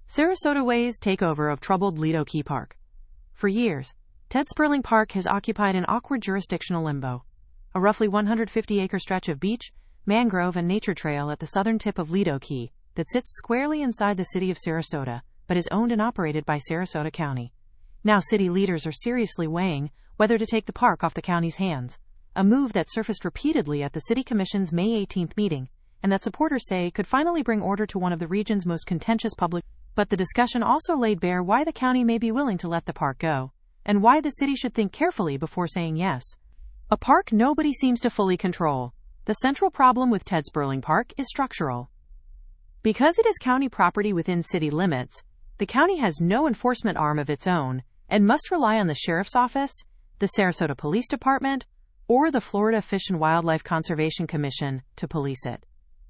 Sarasota weighs takeover of troubled Lido Key Park. For years, Ted Sperling Park has occupied an awkward jurisdictional limbo. A roughly 150-acre stretch of beach, mangrove and nature trail at the southern tip of Lido Key that sits squarely inside the city of Sarasota, but is owned and operated by Sarasota County. Now city leaders are seriously weighing whether to take the park off the county's hands, a move that surfaced repeatedly at the City Commission's May 18th meeting, and that supporters say could finally bring order to one of the region's most contentious public. But the discussion also laid bare why the county may be willing to let the park go, and why the city should think carefully before saying yes. A park nobody seems to fully control. The central problem with Ted Sperling Park is structural. Because it is county property within city limits, the county has no enforcement arm of its own, and must rely on the Sheriff's Office, the Sarasota Police Department, or the Florida Fish and Wildlife Conservation Commission to police it.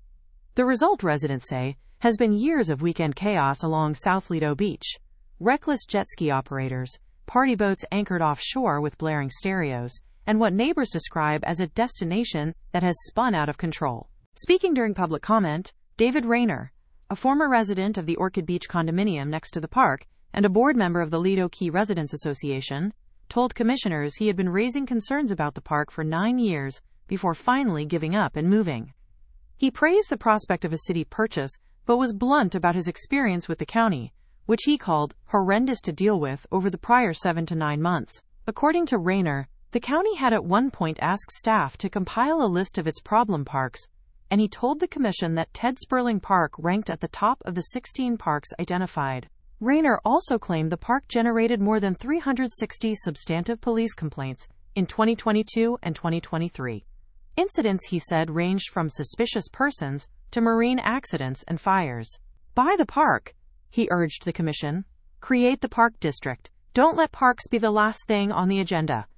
The result, residents say, has been years of weekend chaos along South Lido Beach. Reckless jet ski operators, party boats anchored offshore with blaring stereos, and what neighbors describe as a destination that has spun out of control. Speaking during public comment, David Rayner, a former resident of the Orchid Beach condominium next to the park and a board member of the Lido Key Residents Association, told commissioners he had been raising concerns about the park for 9 years before finally giving up and moving. He praised the prospect of a city purchase, but was blunt about his experience with the county, which he called horrendous to deal with over the prior 7 to 9 months. According to Rayner, the county had at one point asked staff to compile a list of its problem parks, and he told the commission that Ted Sperling Park ranked at the top of the 16 parks identified. Rayner also claimed the park generated more than 360 substantive police complaints in 2022 and 2023. Incidents, he said, ranged from suspicious persons to marine accidents and fires. Buy the park, he urged the commission. Create the park district. Don't let parks be the last thing on the agenda.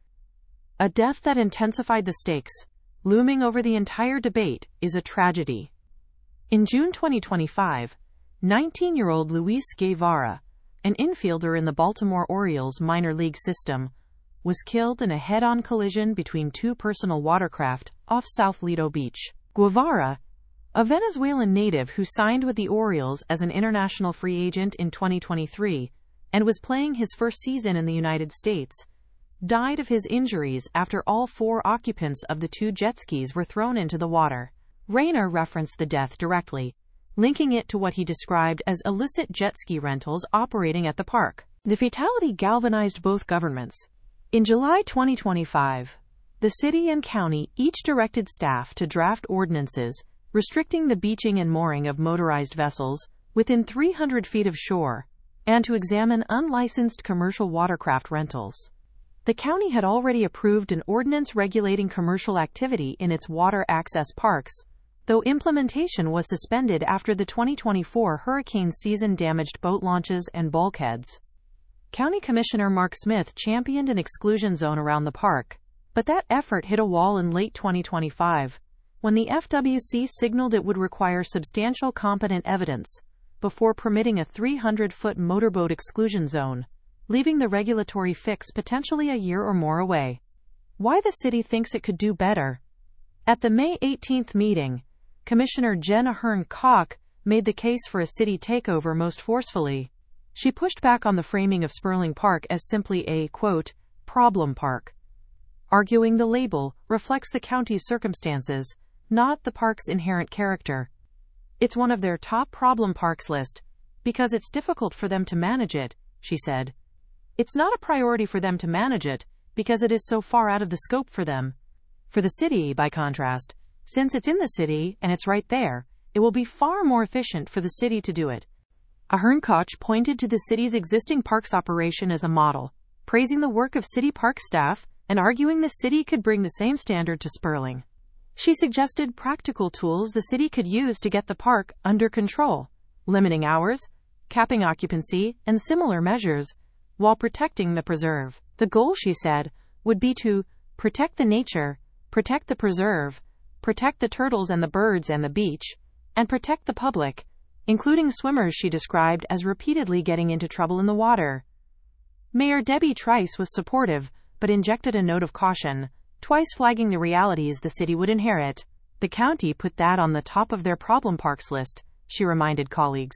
A death that intensified the stakes, looming over the entire debate, is a tragedy. In June 2025, 19-year-old Luis Guevara, an infielder in the Baltimore Orioles minor league system, was killed in a head-on collision between two personal watercraft off South Lido Beach. Guevara, a Venezuelan native who signed with the Orioles as an international free agent in 2023 and was playing his first season in the United States, died of his injuries after all 4 occupants of the 2 jet skis were thrown into the water. Rayner referenced the death directly, linking it to what he described as illicit jet ski rentals operating at the park. The fatality galvanized both governments. In July 2025, the city and county each directed staff to draft ordinances restricting the beaching and mooring of motorized vessels within 300 feet of shore, and to examine unlicensed commercial watercraft rentals. The county had already approved an ordinance regulating commercial activity in its water access parks, though implementation was suspended after the 2024 hurricane season damaged boat launches and bulkheads. County Commissioner Mark Smith championed an exclusion zone around the park, but that effort hit a wall in late 2025, when the FWC signaled it would require substantial competent evidence before permitting a 300-foot motorboat exclusion zone, leaving the regulatory fix potentially a year or more away. Why the city thinks it could do better. At the May 18th meeting, Commissioner Jen Ahern-Koch made the case for a city takeover most forcefully. She pushed back on the framing of Sperling Park as simply a, quote, problem park, arguing the label reflects the county's circumstances, not the park's inherent character. It's one of their top problem parks list, because it's difficult for them to manage it, she said. It's not a priority for them to manage it, because it is so far out of the scope for them. For the city, by contrast, since it's in the city and it's right there, it will be far more efficient for the city to do it. Ahern-Koch pointed to the city's existing parks operation as a model, praising the work of city park staff and arguing the city could bring the same standard to Sperling. She suggested practical tools the city could use to get the park under control, limiting hours, capping occupancy, and similar measures, while protecting the preserve. The goal, she said, would be to protect the nature, protect the preserve, protect the turtles and the birds and the beach, and protect the public, including swimmers she described as repeatedly getting into trouble in the water. Mayor Debbie Trice was supportive, but injected a note of caution, twice flagging the realities the city would inherit. The county put that on the top of their problem parks list, she reminded colleagues,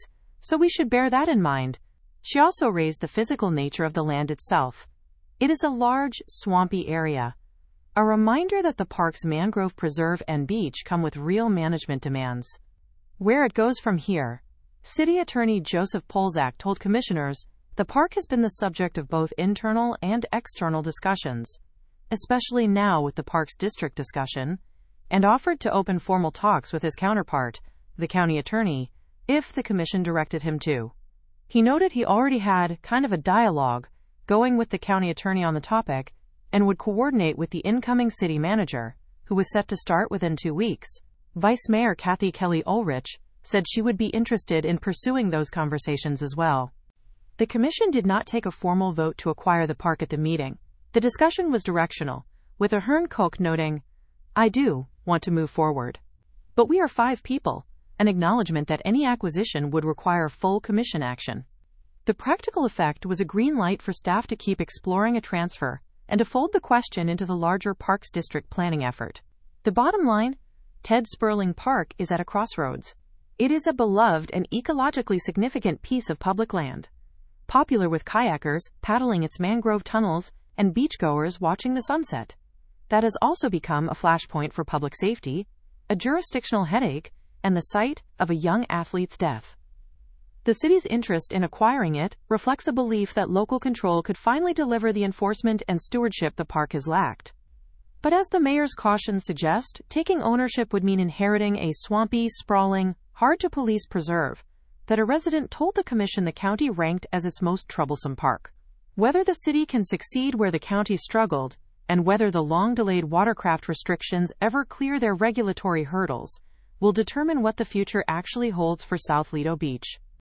so we should bear that in mind. She also raised the physical nature of the land itself. It is a large, swampy area. A reminder that the park's mangrove preserve and beach come with real management demands. Where it goes from here, City Attorney Joseph Polzak told commissioners, the park has been the subject of both internal and external discussions, especially now with the park's district discussion, and offered to open formal talks with his counterpart, the county attorney, if the commission directed him to. He noted he already had kind of a dialogue going with the county attorney on the topic and would coordinate with the incoming city manager, who was set to start within 2 weeks. Vice Mayor Kathy Kelly Ulrich said she would be interested in pursuing those conversations as well. The commission did not take a formal vote to acquire the park at the meeting. The discussion was directional, with Ahern Koch noting, "I do want to move forward. But we are 5 people," an acknowledgement that any acquisition would require full commission action. The practical effect was a green light for staff to keep exploring a transfer and to fold the question into the larger Parks District planning effort. The bottom line, Ted Sperling Park is at a crossroads. It is a beloved and ecologically significant piece of public land, popular with kayakers paddling its mangrove tunnels and beachgoers watching the sunset. That has also become a flashpoint for public safety, a jurisdictional headache, and the site of a young athlete's death. The city's interest in acquiring it reflects a belief that local control could finally deliver the enforcement and stewardship the park has lacked. But as the mayor's cautions suggest, taking ownership would mean inheriting a swampy, sprawling, hard-to-police preserve that a resident told the commission the county ranked as its most troublesome park. Whether the city can succeed where the county struggled, and whether the long-delayed watercraft restrictions ever clear their regulatory hurdles, will determine what the future actually holds for South Lido Beach.